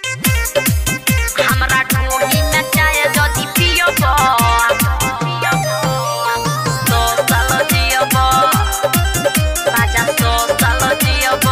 हमरा ढोली में चाय जदी पियब तो साल जियब राजा तो साल जियब।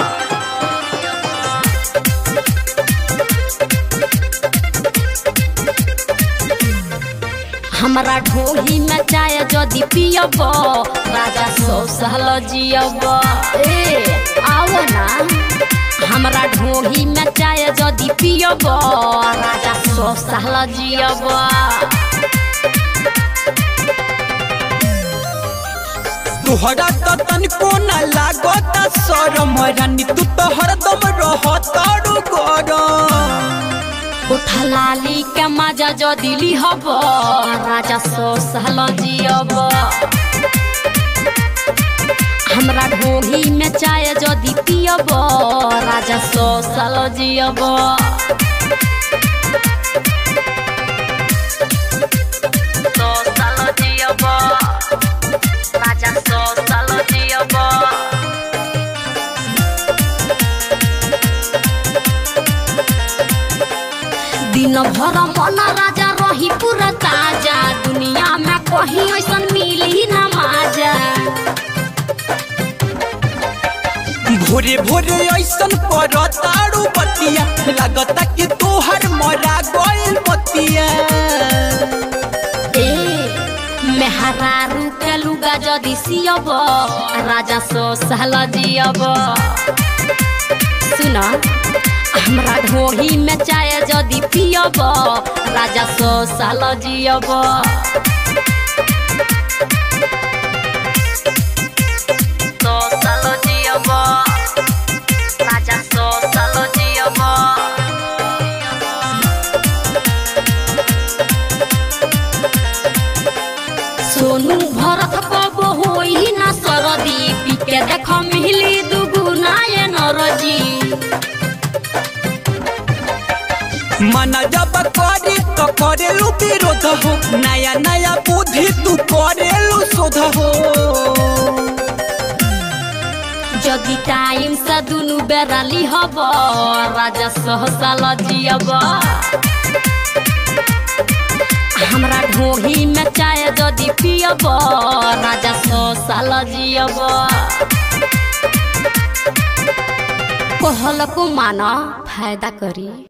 हमरा ढोली में चाय जदी पियब राजा 100 साल जियब। ए आओ ना हमरा ढोली में चाय जदी पियब राजा 100 साल जियब। तोहरा तो तनको न लागत शरम रानी तू तो हरदम रहतारू गरम। उठा लाली के मजा जदी लिहब राजा 100 साल जियब। हमरा ढोली में चाय जदी पियब राजा 100 साल जियब। 100 साल जियब राजा 100 साल जियब। दिन भर मन राजा रही पूरा ताजा दुनिया में कहीं ऐसन मिली ना माजा। भोरे भोरे ऐसन करतारू बतिया लगता कि तोहर मरा गइल बतिया। ए मेहरारू के लुगा जदी सियब राजा 100 साल जियब। सुना हमरा ढोली में चाय जदी पियब राजा 100 साल जियब। 100 साल जियब राजा 100 साल जियब। सोनू भरत कब होई ना सरदी पी के देख मिली दुगुना ये नरजी। मना जब करे तो करेलू विरोध हो नया नया बुद्धि तू करेलू शोध हो। जदी टाइम से दुनु बेरा लिहब राजा 100 साल जियब। हमरा ढोली में चाय जदी पियब राजा 100 साल जियब। कहल को माना फायदा करी।